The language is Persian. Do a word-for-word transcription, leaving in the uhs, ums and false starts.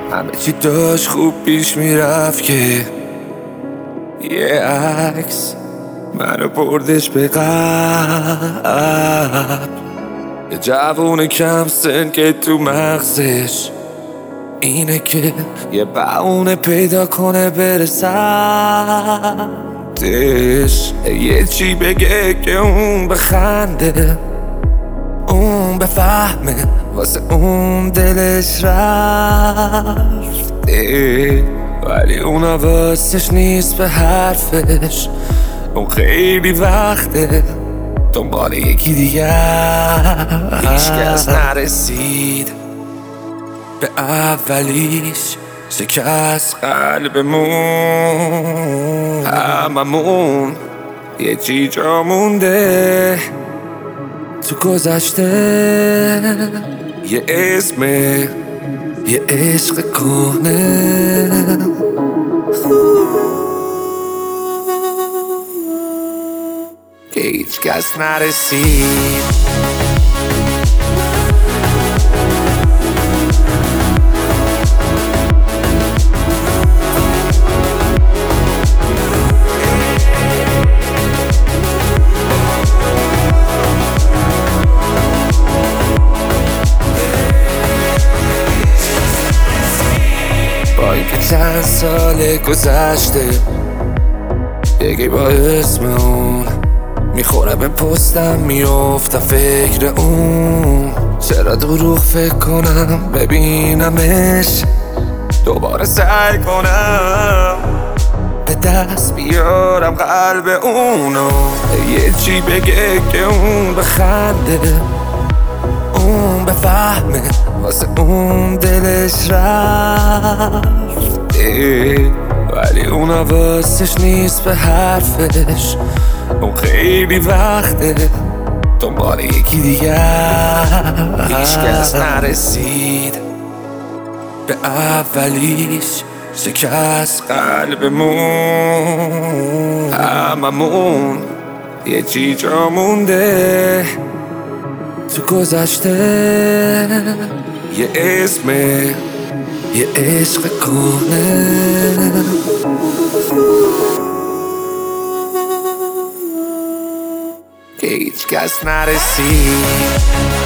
همه چی داشت خوب پیش میرفت که یه عکس منو بردش به قبل. یه جوون کم سن که تو مغزش اینه که یه بهونه پیدا کنه بره سمتش، یه چی بگه که اون بخنده، اون بفهمه واسه اون دلش رفته، ولی اون حواسش نیست به حرفش. اون خیلی وقته دنبال یکی دیگه، هیچ کس نرسید به اولیش، شکست قلبمون. هممون یه چی جا مونده تو گذشته، یه اسم، یه عشق کهنه که هیچ کس نرسید. با اینکه چند سال گذشته یکی با اسم اون میخوره به پستم، میافتم فکر اون. چرا دروغ فکر کنم ببینمش، دوباره سعی کنم به دست بیارم قلب اونو، یه چی بگه که اون بخنده، اون بفهمه واسه اون دلش رفته، ولی اون حواسش نیست به حرفش. اون خیلی وقته دنبال یکی دیگه، هیچ کس نرسید به اولیش، شکست قلبمون. هممون یه چی جا مونده تو گذشته، یه اسم، یه عشق کهنه که هیچ کس نرسید.